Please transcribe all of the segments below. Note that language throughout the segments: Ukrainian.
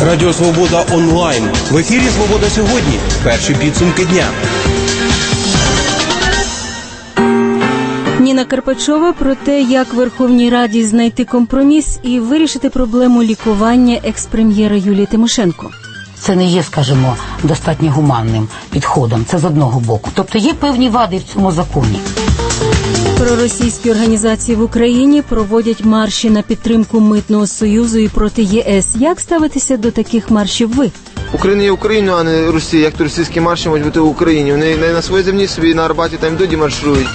Радіо Свобода онлайн. В ефірі «Свобода сьогодні». Перші підсумки дня. Ніна Карпачова про те, як Верховній Раді знайти компроміс і вирішити проблему лікування екс-прем'єра Юлії Тимошенко. Це не є, скажімо, достатньо гуманним підходом. Це з одного боку. Тобто є певні вади в цьому законі. Проросійські організації в Україні проводять марші на підтримку Митного союзу і проти ЄС. Як ставитися до таких маршів ви? Україна є Україна, а не Росія. Як то російські марші можуть бути в Україні? Вони на своїй землі собі на Арбаті там йдуть і маршують.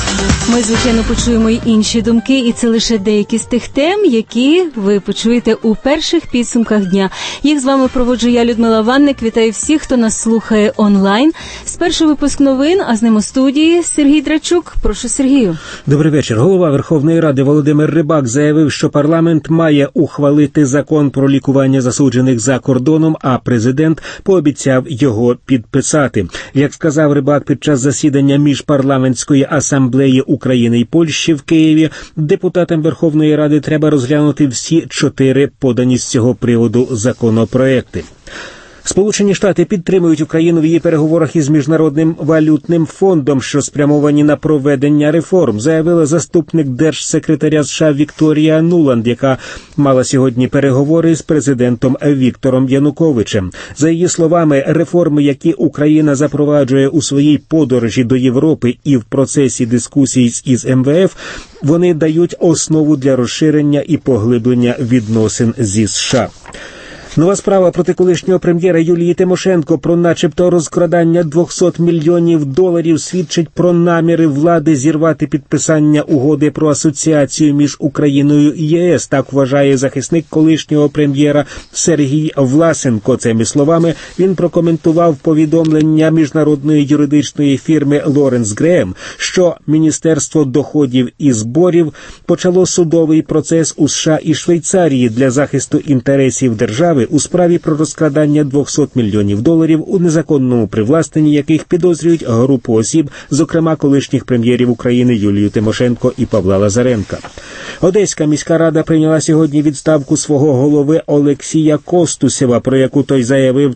Ми, звичайно, почуємо й інші думки, і це лише деякі з тих тем, які ви почуєте у перших підсумках дня. Їх з вами проводжу я, Людмила Ванник. Вітаю всіх, хто нас слухає онлайн. Спершу випуск новин, а з ним у студії Сергій Драчук. Прошу, Сергію. Добрий вечір. Голова Верховної Ради Володимир Рибак заявив, що парламент має ухвалити закон про лікування засуджених за кордоном, а президент пообіцяв його підписати. Як сказав Рибак під час засідання міжпарламентської асамблеї України і Польщі в Києві, депутатам Верховної Ради треба розглянути всі 4 подані з цього приводу законопроекти. Сполучені Штати підтримують Україну в її переговорах із Міжнародним валютним фондом, що спрямовані на проведення реформ, заявила заступник держсекретаря США Вікторія Нуланд, яка мала сьогодні переговори з президентом Віктором Януковичем. За її словами, реформи, які Україна запроваджує у своїй подорожі до Європи і в процесі дискусій із МВФ, вони дають основу для розширення і поглиблення відносин зі США. Нова справа проти колишнього прем'єра Юлії Тимошенко про начебто розкрадання $200 мільйонів свідчить про наміри влади зірвати підписання угоди про асоціацію між Україною і ЄС. Так вважає захисник колишнього прем'єра Сергій Власенко. Цими словами він прокоментував повідомлення міжнародної юридичної фірми Лоренс Греем, що Міністерство доходів і зборів почало судовий процес у США і Швейцарії для захисту інтересів держави у справі про розкрадання $200 мільйонів у незаконному привласненні, яких підозрюють групу осіб, зокрема колишніх прем'єрів України Юлію Тимошенко і Павла Лазаренка. Одеська міська рада прийняла сьогодні відставку свого голови Олексія Костусєва, про яку той заявив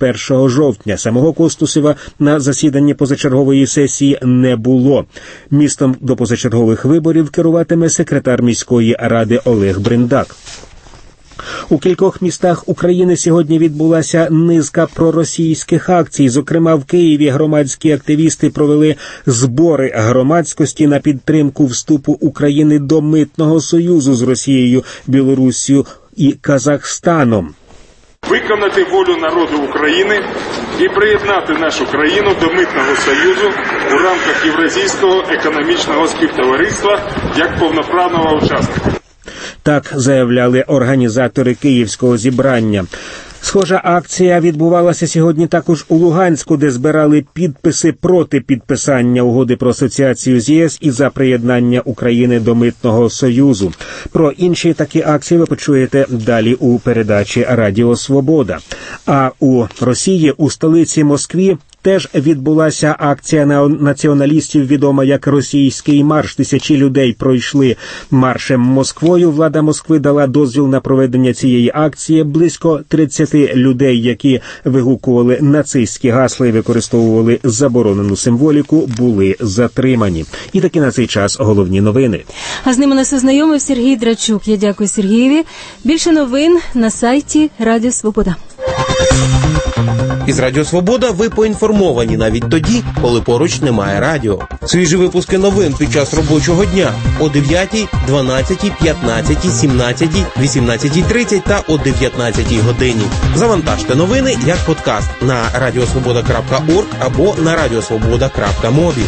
31 жовтня. Самого Костусєва на засіданні позачергової сесії не було. Містом до позачергових виборів керуватиме секретар міської ради Олег Бриндак. У кількох містах України сьогодні відбулася низка проросійських акцій. Зокрема, в Києві громадські активісти провели збори громадськості на підтримку вступу України до Митного союзу з Росією, Білоруссю і Казахстаном. Виконати волю народу України і приєднати нашу країну до Митного союзу у рамках Євразійського економічного співтовариства як повноправного учасника. Так заявляли організатори київського зібрання. Схожа акція відбувалася сьогодні також у Луганську, де збирали підписи проти підписання угоди про асоціацію з ЄС і за приєднання України до Митного союзу. Про інші такі акції ви почуєте далі у передачі «Радіо Свобода». А у Росії, у столиці Москві, теж відбулася акція націоналістів, відома як «Російський марш». Тисячі людей пройшли маршем Москвою. Влада Москви дала дозвіл на проведення цієї акції. Близько 30 людей, які вигукували нацистські гасла і використовували заборонену символіку, були затримані. І таки на цей час головні новини. А з ними нас ознайомив Сергій Драчук. Я дякую Сергієві. Більше новин на сайті Радіо Свобода. Із Радіо Свобода ви поінформовані навіть тоді, коли поруч немає радіо. Свіжі випуски новин під час робочого дня о 9, 12, 15, 17, 18:30 та о 19 годині. Завантажте новини як подкаст на radiosvoboda.org або на radiosvoboda.mobi.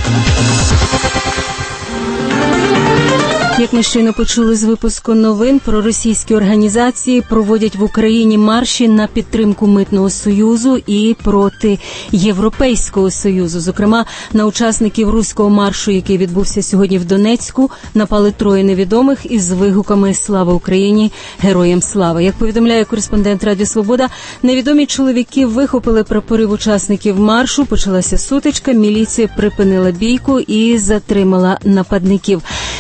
Як ми щойно почули з випуску новин, проросійські організації проводять в Україні марші на підтримку Митного союзу і проти Європейського союзу. Зокрема, на учасників руського маршу, який відбувся сьогодні в Донецьку, напали 3 невідомих із вигуками «Слава Україні! Героям слава!». Як повідомляє кореспондент Радіо Свобода, невідомі чоловіки вихопили прапори в учасників маршу, почалася сутичка, міліція припинила бійку і затримала нападників.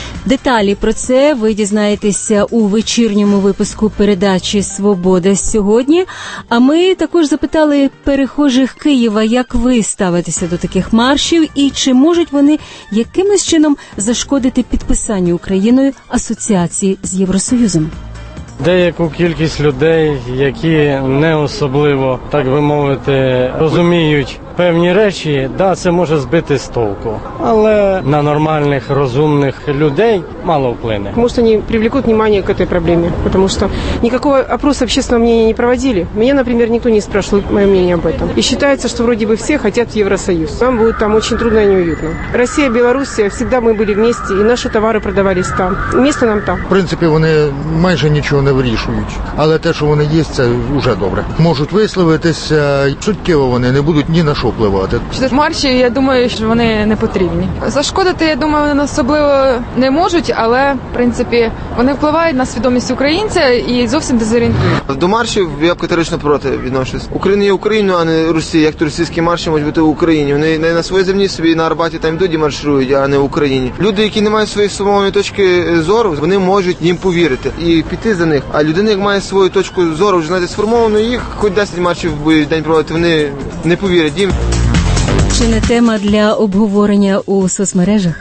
Деталі про це ви дізнаєтеся у вечірньому випуску передачі «Свобода сьогодні». А ми також запитали перехожих Києва, як ви ставитеся до таких маршів і чи можуть вони якимось чином зашкодити підписанню Україною асоціації з Євросоюзом. Деяку кількість людей, які не особливо, так би мовити, розуміють певні речі, це може збити з толку. Але на нормальних, розумних людей мало вплине. Может, они привлекут внимание к этой проблеме, потому что никакого опроса общественного мнения не проводили. Меня, например, никто не спрашивал мое мнение об этом. И считается, что вроде бы все хотят в Евросоюз. Нам будет там очень трудно и неуютно. Россия, Белоруссия, всегда мы были вместе, и наши товары продавались там. Место нам там. В принципі, вони майже нічого не вирішують. Але те, що вони є, це вже добре. Можуть висловитися, суттєво вони не будуть ні на що впливати. Марші, я думаю, що вони не потрібні. Зашкодити, я думаю, вони особливо не можуть, але, в принципі, вони впливають на свідомість українця і зовсім дезорієнтують. До маршів я категорично проти відношусь. Україна є Україною, а не Росія. Як то російські марші можуть бути в Україні. Вони не на своїй землі собі на Арбаті там доді марширують, а не в Україні. Люди, які не мають своєї сформованої точки зору, вони можуть їм повірити і піти за них. А людина, як має свою точку зору, вже знаєте, сформовану, їх хоч 10 маршів будуть день проводити, вони не повірять їм. Чи не тема для обговорення у соцмережах?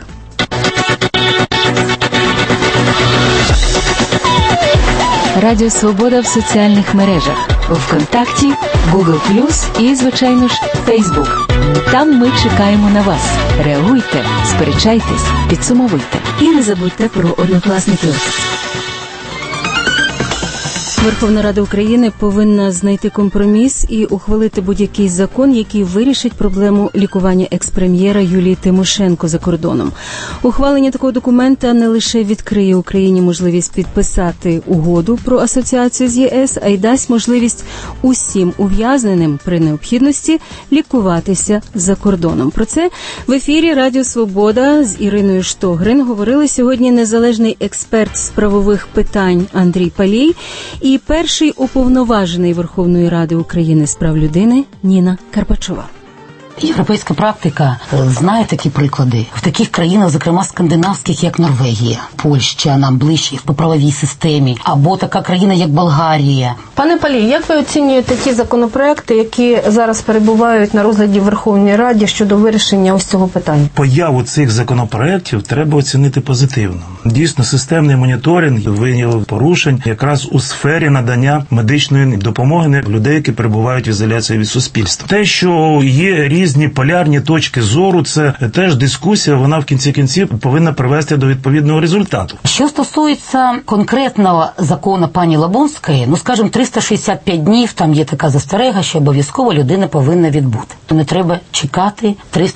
Радіо «Свобода» в соціальних мережах. ВКонтакті, Google+, і, звичайно ж, Facebook. Там ми чекаємо на вас. Реагуйте, сперечайтесь, підсумовуйте. І не забудьте про однокласників. Верховна Рада України повинна знайти компроміс і ухвалити будь-який закон, який вирішить проблему лікування екс-прем'єра Юлії Тимошенко за кордоном. Ухвалення такого документа не лише відкриє Україні можливість підписати угоду про асоціацію з ЄС, а й дасть можливість усім ув'язненим при необхідності лікуватися за кордоном. Про це в ефірі Радіо «Свобода» з Іриною Штогрин говорили сьогодні незалежний експерт з правових питань Андрій Палій і перший уповноважений Верховної Ради України з прав людини Ніна Карпачова. Європейська практика знає такі приклади. В таких країнах, зокрема скандинавських, як Норвегія, Польща, нам ближче по правовій системі, або така країна, як Болгарія. Пане Палій, як ви оцінюєте ті законопроекти, які зараз перебувають на розгляді в Верховній Раді щодо вирішення ось цього питання? Появу цих законопроектів треба оцінити позитивно. Дійсно, системний моніторинг виявив порушень якраз у сфері надання медичної допомоги людей, які перебувають в ізоляції від суспільства. Те, що є різні полярні точки зору, це теж дискусія, вона в кінці кінців повинна привести до відповідного результату. Що стосується конкретного закону пані Лабунської, скажімо, 365 днів, там є така застерега, що обов'язково людина повинна відбути. Не треба чекати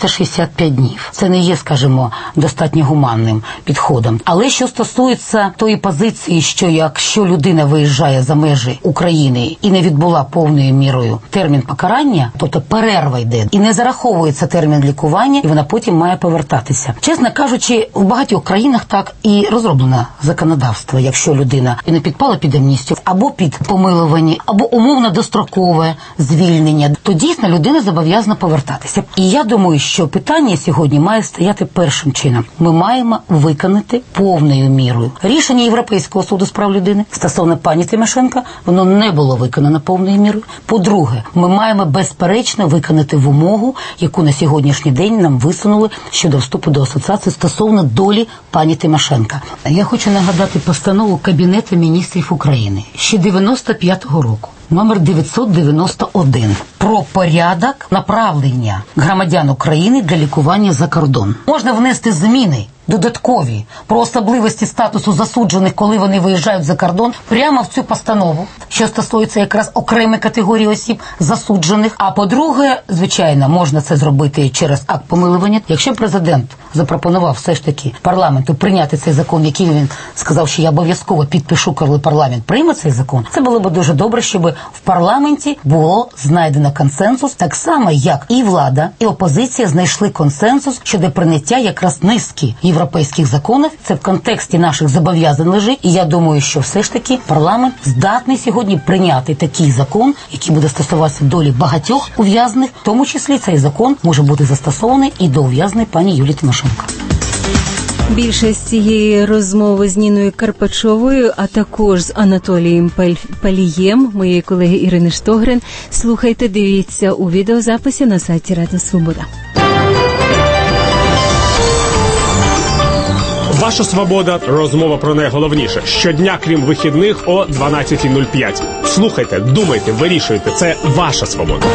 365 днів. Це не є, скажімо, достатньо гуманним підходом. Але що стосується тої позиції, що якщо людина виїжджає за межі України і не відбула повною мірою термін покарання, тобто перерва йде, і не зараховується термін лікування, і вона потім має повертатися. Чесно кажучи, в багатьох країнах так і розроблено законодавство. Якщо людина не підпала під амністію, або під помилування, або умовно дострокове звільнення, то дійсно людина зобов'язана повертатися. І я думаю, що питання сьогодні має стояти першим чином. Ми маємо виконати повною мірою рішення Європейського суду з прав людини стосовно пані Тимошенко, воно не було виконано повною мірою. По-друге, ми маємо безперечно виконати вимогу, яку на сьогоднішній день нам висунули щодо вступу до асоціації стосовно долі пані Тимошенко. Я хочу нагадати постанову Кабінету міністрів України ще 95-го року. Номер 991 про порядок направлення громадян України для лікування за кордон. Можна внести зміни додаткові про особливості статусу засуджених, коли вони виїжджають за кордон, прямо в цю постанову, що стосується якраз окремої категорії осіб засуджених. А по-друге, звичайно, можна це зробити через акт помилування. Якщо президент запропонував все ж таки парламенту прийняти цей закон, який він сказав, що я обов'язково підпишу, коли парламент прийме цей закон, це було б дуже добре, щоб в парламенті було знайдено консенсус, так само, як і влада, і опозиція знайшли консенсус щодо прийняття якраз низки європейських законів. Це в контексті наших зобов'язань лежить. І я думаю, що все ж таки парламент здатний сьогодні прийняти такий закон, який буде стосуватися долі багатьох ув'язнених. В тому числі цей закон може бути застосований і до ув'язненої пані Юлії Тимошенко. Більше з цієї розмови з Ніною Карпачовою, а також з Анатолієм Палієм, моєї колеги Ірини Штогрин, слухайте, дивіться у відеозаписі на сайті Радіо Свобода. Ваша свобода. Розмова про найголовніше. Щодня, крім вихідних, о 12:05. Слухайте, думайте, вирішуйте. Це ваша свобода.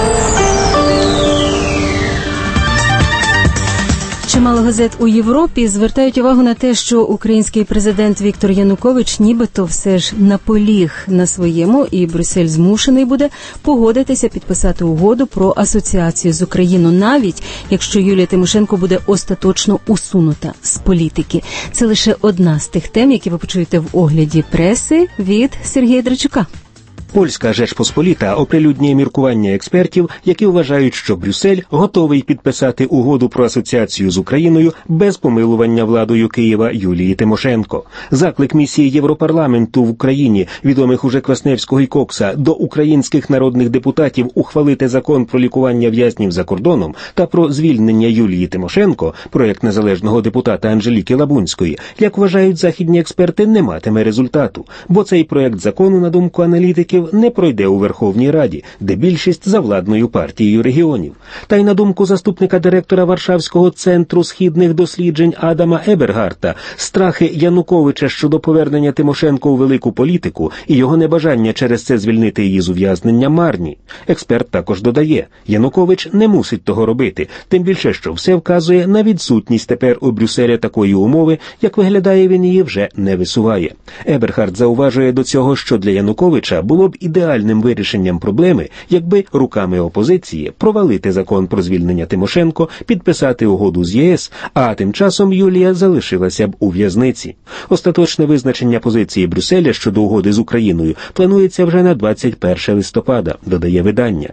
Чимало газет у Європі звертають увагу на те, що український президент Віктор Янукович нібито все ж наполіг на своєму, і Брюссель змушений буде погодитися підписати угоду про асоціацію з Україною, навіть якщо Юлія Тимошенко буде остаточно усунута з політики. Це лише одна з тих тем, які ви почуєте в огляді преси від Сергія Драчука. Польська Жечпосполіта оприлюднює міркування експертів, які вважають, що Брюссель готовий підписати угоду про асоціацію з Україною без помилування владою Києва Юлії Тимошенко. Заклик місії Європарламенту в Україні, відомих уже Квасневського і Кокса, до українських народних депутатів ухвалити закон про лікування в'язнів за кордоном та про звільнення Юлії Тимошенко, проєкт незалежного депутата Анжеліки Лабунської, як вважають західні експерти, не матиме результату, бо цей проєкт закону, на думку аналітиків, не пройде у Верховній Раді, де більшість за владною партією регіонів. Та й на думку заступника директора Варшавського центру східних досліджень Адама Ебергарта, страхи Януковича щодо повернення Тимошенко у велику політику і його небажання через це звільнити її з ув'язнення марні. Експерт також додає, Янукович не мусить того робити, тим більше, що все вказує на відсутність тепер у Брюсселі такої умови, як виглядає, він її вже не висуває. Ебергард зауважує до цього, що для Януковича було б ідеальним вирішенням проблеми, якби руками опозиції провалити закон про звільнення Тимошенко, підписати угоду з ЄС, а тим часом Юлія залишилася б у в'язниці. Остаточне визначення позиції Брюсселя щодо угоди з Україною планується вже на 21 листопада, додає видання.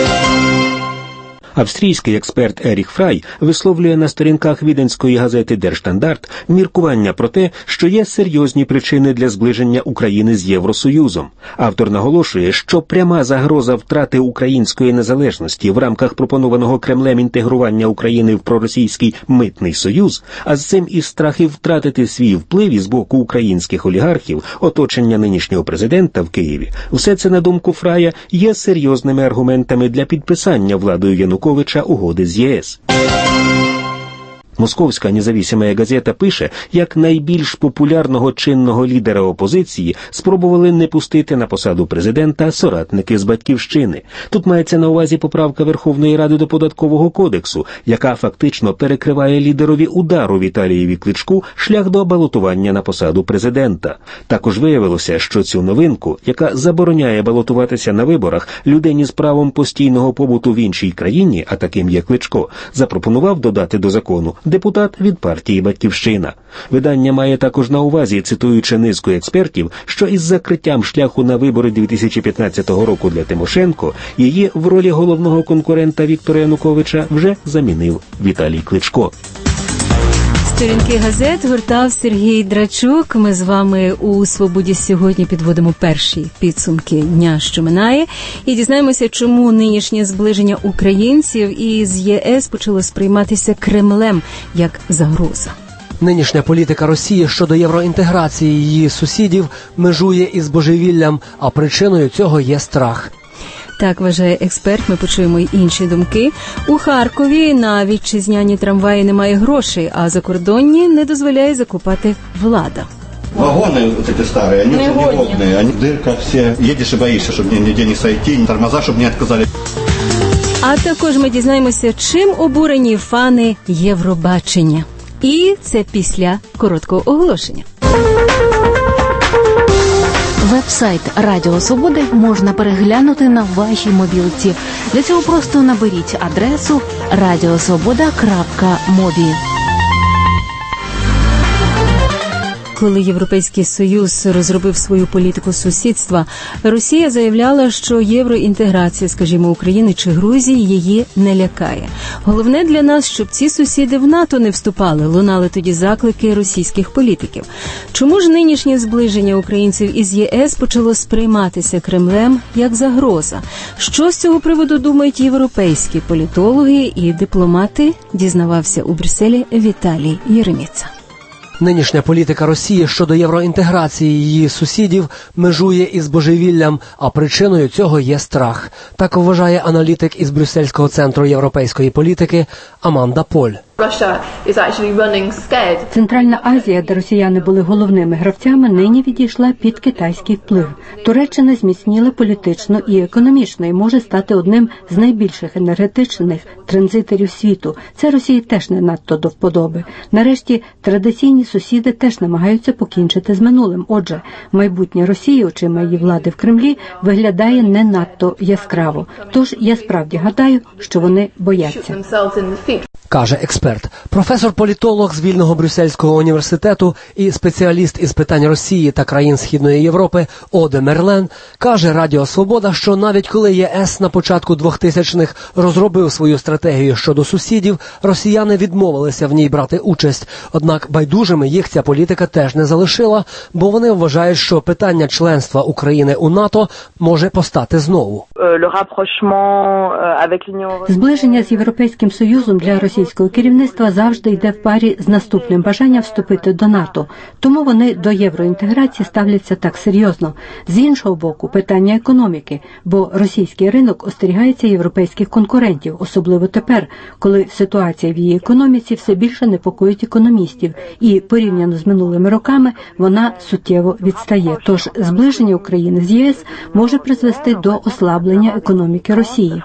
Австрійський експерт Еріх Фрай висловлює на сторінках віденської газети «Дер Штандарт» міркування про те, що є серйозні причини для зближення України з Євросоюзом. Автор наголошує, що пряма загроза втрати української незалежності в рамках пропонованого Кремлем інтегрування України в проросійський митний союз, а з цим і страхи втратити свій вплив із боку українських олігархів, оточення нинішнього президента в Києві, все це, на думку Фрая, є серйозними аргументами для підписання владою Януковича угоди з ЄС. Московська независима газета пише, як найбільш популярного чинного лідера опозиції спробували не пустити на посаду президента соратники з «Батьківщини». Тут мається на увазі поправка Верховної Ради до Податкового кодексу, яка фактично перекриває лідерові удару Віталієві Кличку шлях до балотування на посаду президента. Також виявилося, що цю новинку, яка забороняє балотуватися на виборах людині з правом постійного побуту в іншій країні, а таким є Кличко, запропонував додати до закону депутат від партії «Батьківщина». Видання має також на увазі, цитуючи низку експертів, що із закриттям шляху на вибори 2015 року для Тимошенко її в ролі головного конкурента Віктора Януковича вже замінив Віталій Кличко. Сторінки газет гортав Сергій Драчук. Ми з вами у «Свободі» сьогодні підводимо перші підсумки дня, що минає, і дізнаємося, чому нинішнє зближення українців із ЄС почало сприйматися Кремлем як загроза. Нинішня політика Росії щодо євроінтеграції її сусідів межує із божевіллям, а причиною цього є страх. Так вважає експерт, ми почуємо й інші думки. У Харкові на вітчизняні трамваї немає грошей, а закордонні не дозволяє закупати влада. Вагоны вот эти старые, они уже негодные, они в дырках все. Едешь и боишься, чтобы нигде не сойти, тормоза, чтобы не отказали. А також ми дізнаємося, чим обурені фани Євробачення. І це після короткого оголошення. Веб-сайт Радіо Свободи можна переглянути на вашій мобілці. Для цього просто наберіть адресу radiosvoboda.mobi. Коли Європейський Союз розробив свою політику сусідства, Росія заявляла, що євроінтеграція, скажімо, України чи Грузії її не лякає. Головне для нас, щоб ці сусіди в НАТО не вступали, лунали тоді заклики російських політиків. Чому ж нинішнє зближення українців із ЄС почало сприйматися Кремлем як загроза? Що з цього приводу думають європейські політологи і дипломати, дізнавався у Брюсселі Віталій Єреміца. Нинішня політика Росії щодо євроінтеграції її сусідів межує із божевіллям, а причиною цього є страх. Так вважає аналітик із Брюссельського центру європейської політики Аманда Поль. Центральна Азія, де росіяни були головними гравцями, нині відійшла під китайський вплив. Туреччина зміцніла політично і економічно і може стати одним з найбільших енергетичних транзиторів світу. Це Росії теж не надто до вподоби. Нарешті, традиційні сусіди теж намагаються покінчити з минулим. Отже, майбутнє Росії, очима її влади в Кремлі, виглядає не надто яскраво. Тож я справді гадаю, що вони бояться. Каже експерт. Професор-політолог з Вільного Брюссельського університету і спеціаліст із питань Росії та країн Східної Європи Оде Мерлен каже Радіо Свобода, що навіть коли ЄС на початку 2000-х розробив свою стратегію щодо сусідів, росіяни відмовилися в ній брати участь. Однак байдужими їх ця політика теж не залишила, бо вони вважають, що питання членства України у НАТО може постати знову. Зближення з Європейським Союзом для російського керівництва завжди йде в парі з наступним бажанням вступити до НАТО. Тому вони до євроінтеграції ставляться так серйозно. З іншого боку, питання економіки, бо російський ринок остерігається європейських конкурентів, особливо тепер, коли ситуація в її економіці все більше непокоїть економістів, і порівняно з минулими роками вона суттєво відстає. Тож зближення України з ЄС може призвести до ослаблення економіки Росії.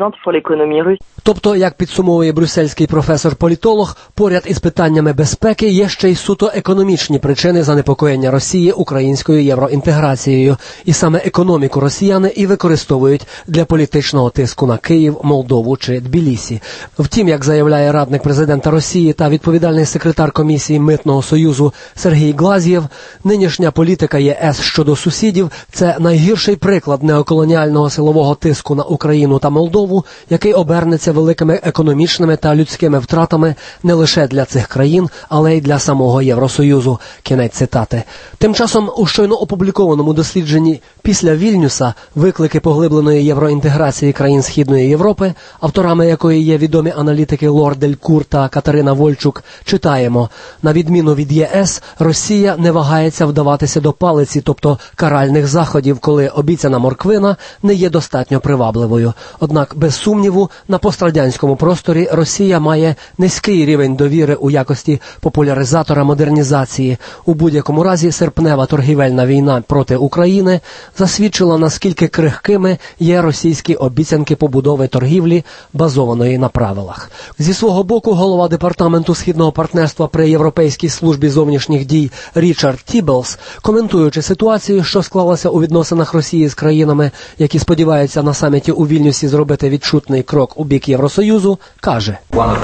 Тобто, як підсумовує брюссельський професор-політолог, поряд із питаннями безпеки є ще й суто економічні причини занепокоєння Росії українською євроінтеграцією. І саме економіку росіяни і використовують для політичного тиску на Київ, Молдову чи Тбілісі. Втім, як заявляє радник президента Росії та відповідальний секретар Комісії Митного Союзу Сергій Глаз'єв, нинішня політика ЄС щодо сусідів – це найгірший приклад неоколоніального силового тиску на Україну та Молдову, який обернеться великими економічними та людськими втратами не лише для цих країн, але й для самого Євросоюзу. Кінець цитати. Тим часом у щойно опублікованому дослідженні «Після Вільнюса. Виклики поглибленої євроінтеграції країн Східної Європи», авторами якої є відомі аналітики Лор Делькур та Катерина Вольчук, читаємо: на відміну від ЄС, Росія не вагається вдаватися до палиці, тобто каральних заходів, коли обіцяна морквина не є достатньо привабливою. Однак, без сумніву, на пострадянському просторі Росія має низький рівень довіри у якості популяризатора модернізації. У будь-якому разі серпнева торгівельна війна проти України засвідчила, наскільки крихкими є російські обіцянки побудови торгівлі, базованої на правилах. Зі свого боку, голова департаменту Східного партнерства при Європейській службі зовнішніх дій Річард Тібелс, коментуючи ситуацію, що склалася у відносинах Росії з країнами, які сподіваються на саміті у Вільнюсі зробити відчутний крок у бік Євросоюзу, каже: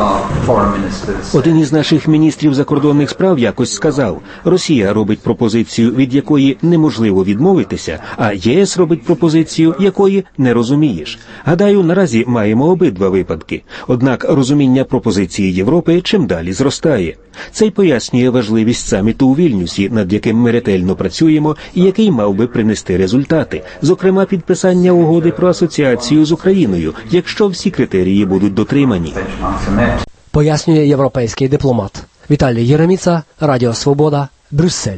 один із наших міністрів закордонних справ якось сказав: Росія робить пропозицію, від якої неможливо відмовитися, а ЄС робить пропозицію, якої не розумієш. Гадаю, наразі маємо обидва випадки. Однак розуміння пропозиції Європи чим далі зростає. Це й пояснює важливість саміту у Вільнюсі, над яким ми ретельно працюємо і який мав би принести результати, зокрема підписання угоди про асоціацію з Україною, якщо всі критерії будуть дотримані. Пояснює європейський дипломат. Віталій Єреміца, Радіо Свобода, Брюссель.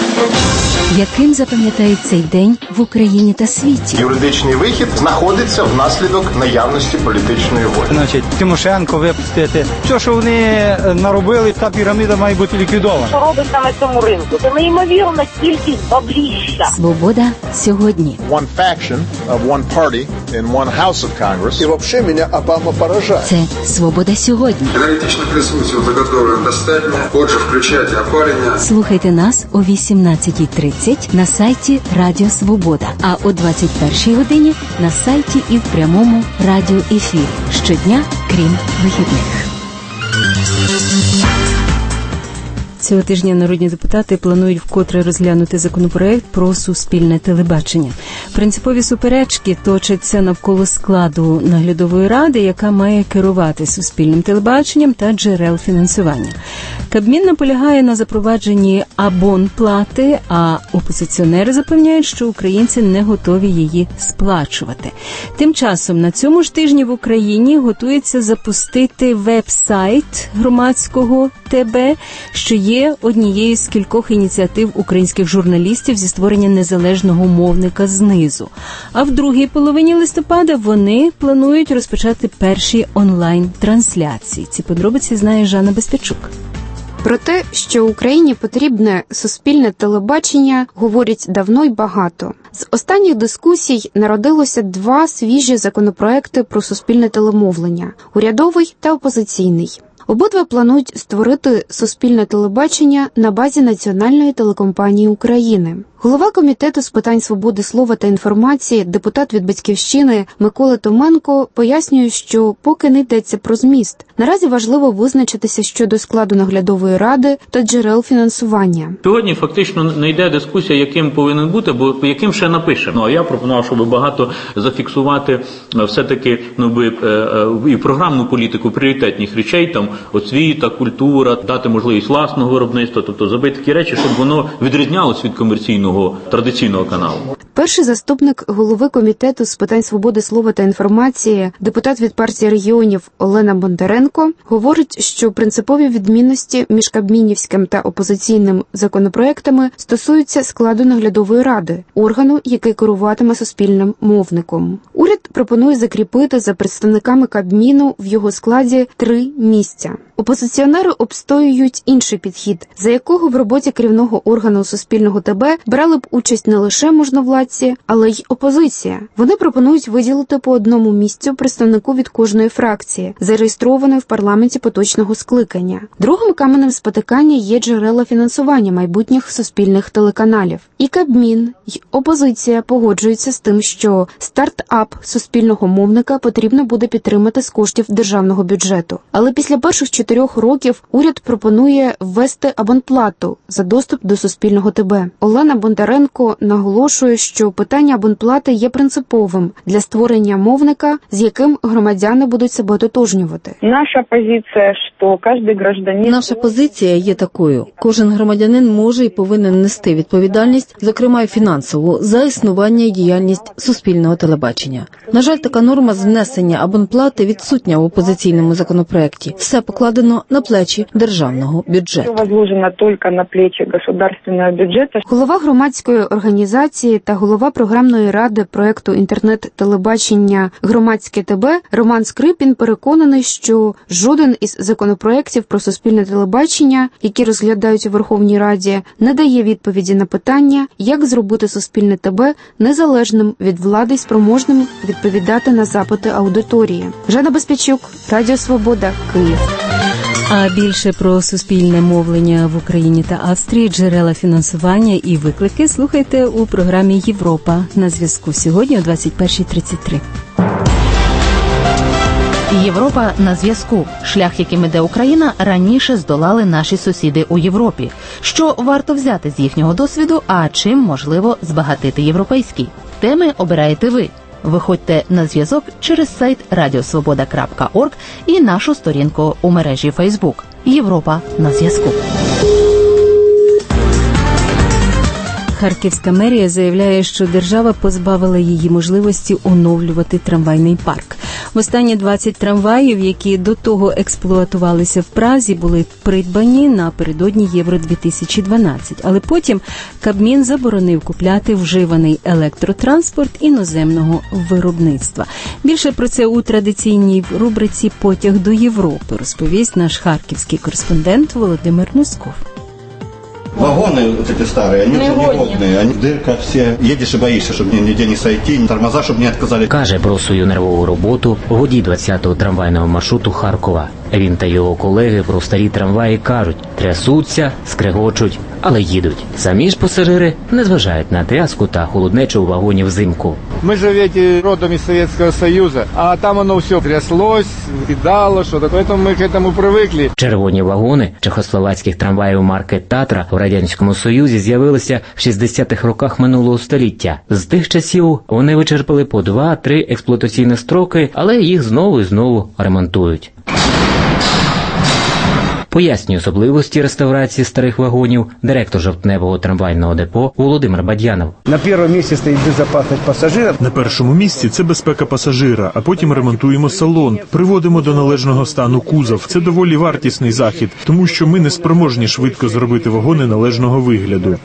Яким запам'ятають цей день в Україні та світі? Юридичний вихід знаходиться внаслідок наявності політичної волі. Значить, Тимошенко випустити. Все, що вони наробили, та піраміда має бути ліквідована. Що робиться на цьому ринку? Це неймовірна кількість бабліща. Свобода сьогодні. One faction of one party in one house of Congress. І вообще мене Обама поражає. Це Свобода сьогодні. Аналітичне присутствие заготовлено достатньо. Отже, включайте опалення. Слухайте нас о 18:30 на сайті Радіо Свобода, а о 21:00 годині на сайті і в прямому радіоефірі. Щодня, крім вихідних. Цього тижня народні депутати планують вкотре розглянути законопроект про суспільне телебачення. Принципові суперечки точаться навколо складу наглядової ради, яка має керувати суспільним телебаченням та джерел фінансування. Кабмін наполягає на запровадженні абонплати, а опозиціонери запевняють, що українці не готові її сплачувати. Тим часом на цьому ж тижні в Україні готується запустити веб-сайт громадського ТБ, що є є однією з кількох ініціатив українських журналістів зі створення незалежного мовника знизу. А в другій половині листопада вони планують розпочати перші онлайн-трансляції. Ці подробиці знає Жанна Безпечук. Про те, що Україні потрібне суспільне телебачення, говорять давно й багато. З останніх дискусій народилося два свіжі законопроекти про суспільне телемовлення – урядовий та опозиційний. Обидва планують створити суспільне телебачення на базі Національної телекомпанії України. Голова Комітету з питань свободи слова та інформації, депутат від «Батьківщини» Микола Томенко пояснює, що поки не йдеться про зміст, наразі важливо визначитися щодо складу наглядової ради та джерел фінансування. Сьогодні фактично не йде дискусія, яким повинен бути, бо яким ще напишемо. А я пропонував, щоб багато зафіксувати все-таки і програмну політику пріоритетних речей, там освіта, культура, дати можливість власного виробництва, тобто зробити такі речі, щоб воно відрізнялось від комерційного традиційного каналу. Перший заступник голови Комітету з питань свободи слова та інформації, депутат від партії регіонів Олена Бондаренко, говорить, що принципові відмінності між кабмінівським та опозиційним законопроектами стосуються складу наглядової ради, органу, який керуватиме суспільним мовником. Уряд пропонує закріпити за представниками Кабміну в його складі 3 місця. Опозиціонери обстоюють інший підхід, за якого в роботі керівного органу Суспільного ТБ брали б участь не лише можновладці, але й опозиція. Вони пропонують виділити по одному місцю представнику від кожної фракції, зареєстрованої в парламенті поточного скликання. Другим каменем спотикання є джерела фінансування майбутніх суспільних телеканалів. І Кабмін, і опозиція погоджуються з тим, що стартап суспільного мовника потрібно буде підтримати з коштів державного бюджету. Але після перших 4 років уряд пропонує ввести абонплату за доступ до Суспільного ТБ. Олена Бондаренко наголошує, що питання абонплати є принциповим для створення мовника, з яким громадяни будуть себе тотожнювати. Наша позиція є такою. Кожен громадянин може і повинен нести відповідальність, зокрема й фінансову, за існування і діяльність суспільного телебачення. На жаль, така норма з внесення абонплати відсутня в опозиційному законопроекті. Все покладено на плечі державного бюджету. Голова громадської організації та голова програмної ради проекту інтернет-телебачення «Громадське ТБ» Роман Скрипін переконаний, що жоден із законопроєктів про суспільне телебачення, які розглядають у Верховній Раді, не дає відповіді на питання, як зробити суспільне ТБ незалежним від влади і спроможним відповідати на запити аудиторії. Жанна Безпечук, Радіо Свобода, Київ. А більше про суспільне мовлення в Україні та Австрії, джерела фінансування і виклики слухайте у програмі «Європа» на зв'язку сьогодні о 21:33. Європа на зв'язку. Шлях, яким іде Україна, раніше здолали наші сусіди у Європі. Що варто взяти з їхнього досвіду, а чим можливо збагатити європейський? Теми обираєте ви. Виходьте на зв'язок через сайт radiosvoboda.org і нашу сторінку у мережі Facebook. Європа на зв'язку. Харківська мерія заявляє, що держава позбавила її можливості оновлювати трамвайний парк. Останні 20 трамваїв, які до того експлуатувалися в Празі, були придбані напередодні Євро-2012. Але потім Кабмін заборонив купляти вживаний електротранспорт іноземного виробництва. Більше про це у традиційній рубриці «Потяг до Європи» розповість наш харківський кореспондент Володимир Носков. Вагоны вот эти старые, они уже негодные, они в дырках все. Едешь и боишься, чтобы нигде не сойти, тормоза, чтобы не отказали. Каже про свою нервову роботу водій 20-го трамвайного маршруту Харкова. Він та його колеги про старі трамваї кажуть, трясуться, скрегочуть, але їдуть. Самі ж пасажири не зважають на тряску та холоднечу у вагоні взимку. Мы же ведь родом из Советского Союза, а там оно все тряслось, кидало, что-то, поэтому мы к этому привыкли. Червоні вагони чехословацьких трамваїв марки «Татра» в Радянському Союзі з'явилися в 60-х роках минулого століття. З тих часів вони вичерпали по 2-3 експлуатаційні строки, але їх знову і знову ремонтують. Пояснює особливості реставрації старих вагонів директор жовтневого трамвайного депо Володимир Бадьянов. На першому місці стоїть безпечність пасажира. На першому місці це безпека пасажира, а потім ремонтуємо салон, приводимо до належного стану кузов. Це доволі вартісний захід, тому що ми не спроможні швидко зробити вагони належного вигляду.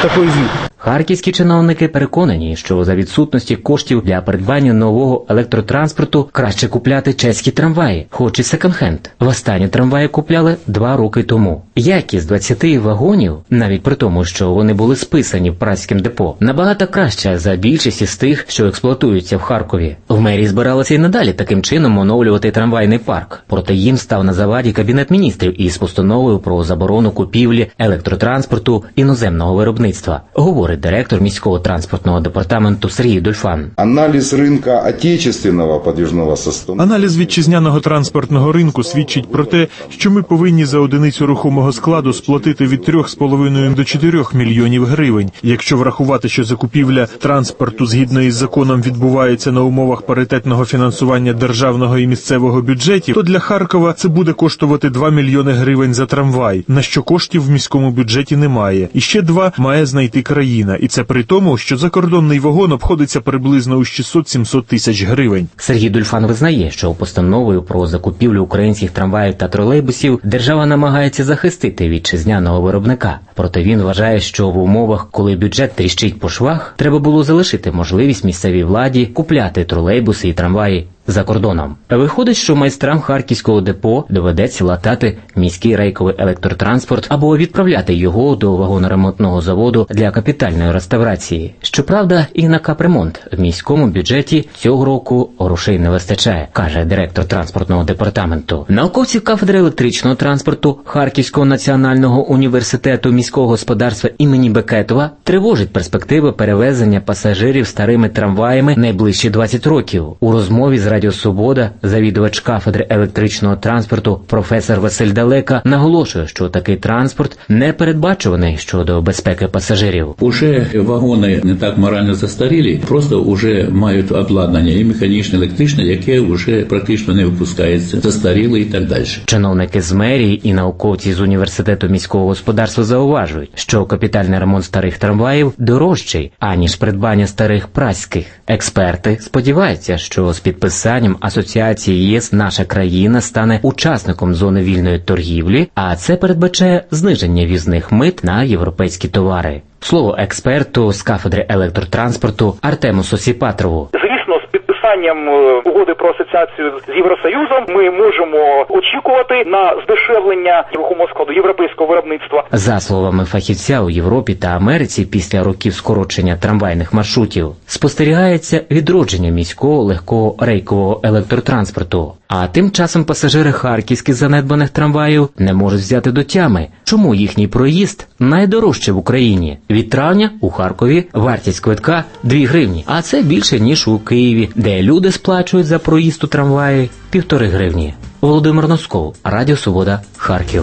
Харківські чиновники переконані, що за відсутності коштів для придбання нового електротранспорту краще купляти чеські трамваї, хоч і секонд-хенд. Востаннє трамваї купляли 2 роки тому. Якість 20 вагонів, навіть при тому, що вони були списані в празьким депо, набагато краща за більшість із тих, що експлуатуються в Харкові. В мерії збиралися і надалі таким чином оновлювати трамвайний парк. Проте їм став на заваді Кабінет міністрів із постановою про заборону купівлі електротранспорту іноземного виробництва, говорить директор міського транспортного департаменту Сергій Дульфан. Аналіз ринку отечественного подвижного составу. Аналіз вітчизняного транспортного ринку свідчить про те, що ми повинні за одиницю рухомого складу сплатити від 3,5 до 4 мільйонів гривень. Якщо врахувати, що закупівля транспорту згідно із законом відбувається на умовах паритетного фінансування державного і місцевого бюджетів, то для Харкова це буде коштувати 2 мільйони гривень за трамвай, на що коштів в міському бюджеті немає. І ще 2 має знайти країна. І це при тому, що закордонний вагон обходиться приблизно у 600-700 тисяч гривень. Сергій Дульфан визнає, що постановою про закупівлю українських трамваїв та тролейбусів держава намагається захистити вітчизняного виробника. Проте він вважає, що в умовах, коли бюджет тріщить по швах, треба було залишити можливість місцевій владі купляти тролейбуси і трамваї за кордоном. Виходить, що майстрам харківського депо доведеться латати міський рейковий електротранспорт або відправляти його до вагоноремонтного заводу для капітальної реставрації. Щоправда, і на капремонт в міському бюджеті цього року грошей не вистачає, каже директор транспортного департаменту. Науковці кафедри електричного транспорту Харківського національного університету міського господарства імені Бекетова тривожить перспективи перевезення пасажирів старими трамваями найближчі 20 років. У розмові з Радіо Свобода завідувач кафедри електричного транспорту професор Василь Далека наголошує, що такий транспорт не передбачуваний щодо безпеки пасажирів. Уже вагони не так морально застарілі, просто вже мають обладнання і механічне, електричне, яке вже практично не випускається, застаріле і так далі. Чиновники з мерії і науковці з університету міського господарства зауважують, що капітальний ремонт старих трамваїв дорожчий, аніж придбання старих празьких. Експерти сподіваються, що з підписанням асоціації ЄС наша країна стане учасником зони вільної торгівлі, а це передбачає зниження ввізних мит на європейські товари. Слово експерту з кафедри електротранспорту Артему Сосіпатрову. Підписанням угоди про асоціацію з Євросоюзом ми можемо очікувати на здешевлення рухомого складу європейського виробництва. За словами фахівця, у Європі та Америці після років скорочення трамвайних маршрутів спостерігається відродження міського легкого рейкового електротранспорту. А тим часом пасажири харківських занедбаних трамваїв не можуть взяти до тями, чому їхній проїзд найдорожчий в Україні. Від травня у Харкові вартість квитка 2 гривні, а це більше, ніж у Києві, де люди сплачують за проїзд у трамваї 1,5 гривні. Володимир Носков, Радіо Свобода, Харків.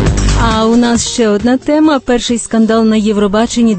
А у нас ще одна тема. Перший скандал на Євробаченні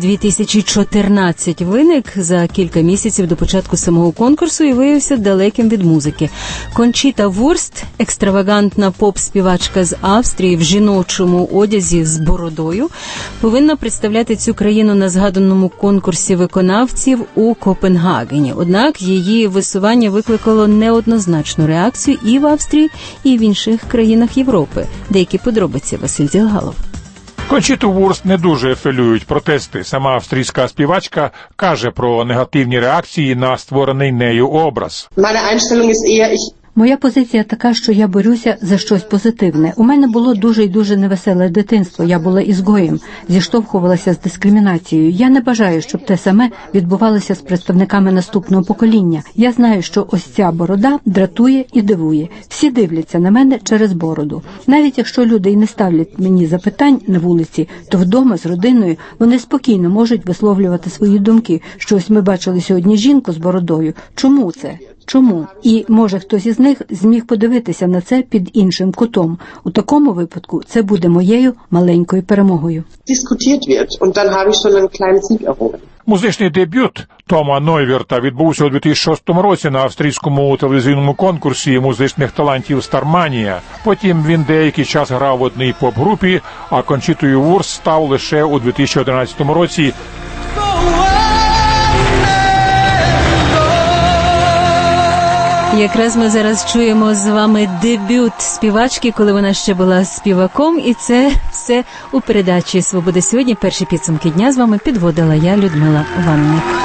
2014 виник за кілька місяців до початку самого конкурсу і виявився далеким від музики. Кончіта Вурст, екстравагантна поп-співачка з Австрії в жіночому одязі з бородою, повинна представляти цю країну на згаданому конкурсі виконавців у Копенгагені. Однак її висування викликало неоднозначну реакцію і в Австрії, і в інших країнах Європи. Деякі подробиці Василь Ділгалов. Кончіту Вурст не дуже хвилюють протести. Сама австрійська співачка каже про негативні реакції на створений нею образ. Моя позиція така, що я борюся за щось позитивне. У мене було дуже і дуже невеселе дитинство. Я була ізгоєм, зіштовхувалася з дискримінацією. Я не бажаю, щоб те саме відбувалося з представниками наступного покоління. Я знаю, що ось ця борода дратує і дивує. Всі дивляться на мене через бороду. Навіть якщо люди і не ставлять мені запитань на вулиці, то вдома з родиною вони спокійно можуть висловлювати свої думки, що ось ми бачили сьогодні жінку з бородою. Чому це? Чому? І, може, хтось із них зміг подивитися на це під іншим кутом. У такому випадку це буде моєю маленькою перемогою. Музичний дебют Тома Нойвірта відбувся у 2006 році на австрійському телевізійному конкурсі музичних талантів «Старманія». Потім він деякий час грав в одній поп-групі, а Кончітою Вурст став лише у 2011 році. Якраз ми зараз чуємо з вами дебют співачки, коли вона ще була співаком, і це все у передачі «Свобода сьогодні». Перші підсумки дня з вами підводила я, Людмила Ванник.